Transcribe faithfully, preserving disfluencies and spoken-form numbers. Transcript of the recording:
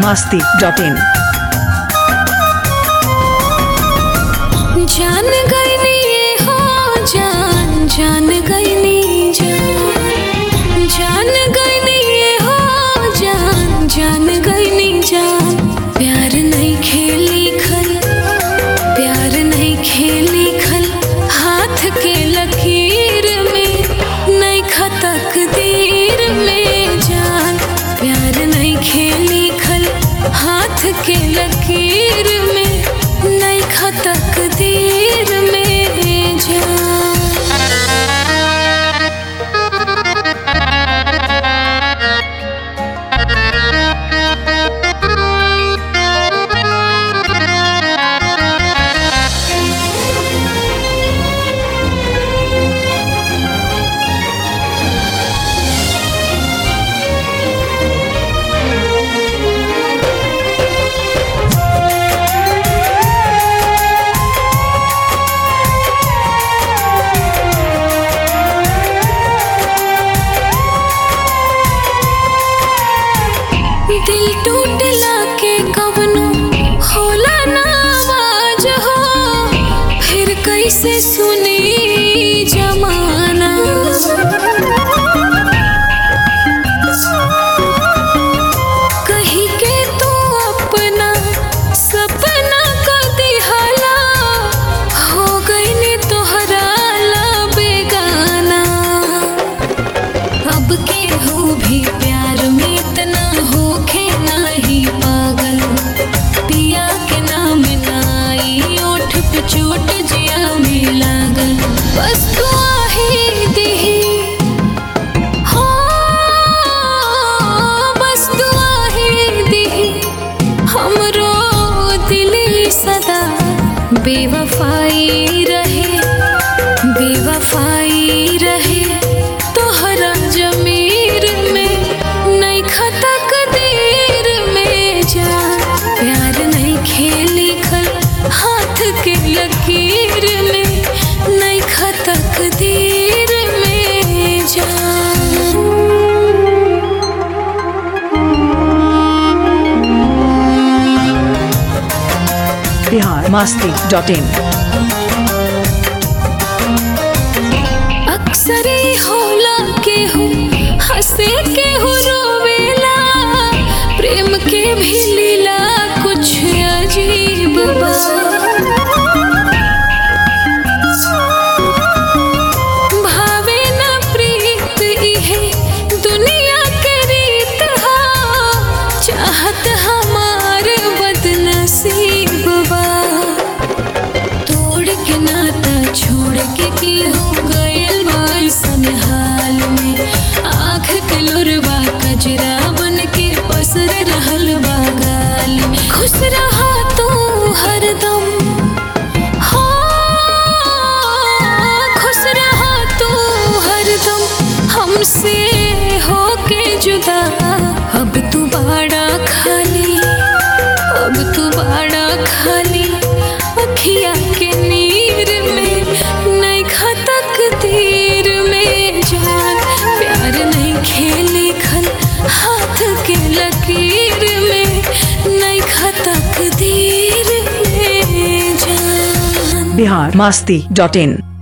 masti dot in. जान गई नी ये हो जान जान गई नी जान जान गई नी ये हो जान जान गई नी जान प्यार नहीं खेली खल प्यार नहीं खेली खल हाथ के लकीर में नहीं खतक दीर में जान प्यार नहीं खेली खल हाथ के लकीर में नहीं खतक दीर में जान दिल टूटला के कवनो होला ना आवाज हो फिर कैसे सुनी जमाना कहीं के तू अपना सपना का दिहाला हो गई ने तोहरा ला बेगाना अब के हो भी प्यार में इतना होखे नाही पागल पिया के नाम नाई ओठ पे चोट जिया में लागल बस तू आही दिही हो बस तू आही दिही हमरो दिली सदा बेवफाई रहे बेवफाई रहे तोहरा जमीर में नहीं खतक दीर में जान प्यार नहीं खेली खल हाथ के लकीर में नहीं खतक दीर में जान Bihar masti dot in. अक्सर ही होला के हूँ हंसे के हूँ रोवेला प्रेम के भी लीला कुछ अजीब बा भावे ना प्रीत इहे दुनिया के रीत हा चाहत हमार बदनसीब बा तोड़ के नाता छोड़ के की हो गइल बाइसन हाल में आँख के लोरवा कजरा बन के पसर रहल बा गाल में खुश रहा तू हरदम हो खुश रहा तू हरदम हमसे हो के जुदा अब तू बाड़ा खाली अब तू बाड़ा खाली अखिया के नीर में नहीं खतक दीर में जान प्यार नहीं खेली खल हाथ के लकीर में नहीं खतक दीर में जान Bihar masti dot in.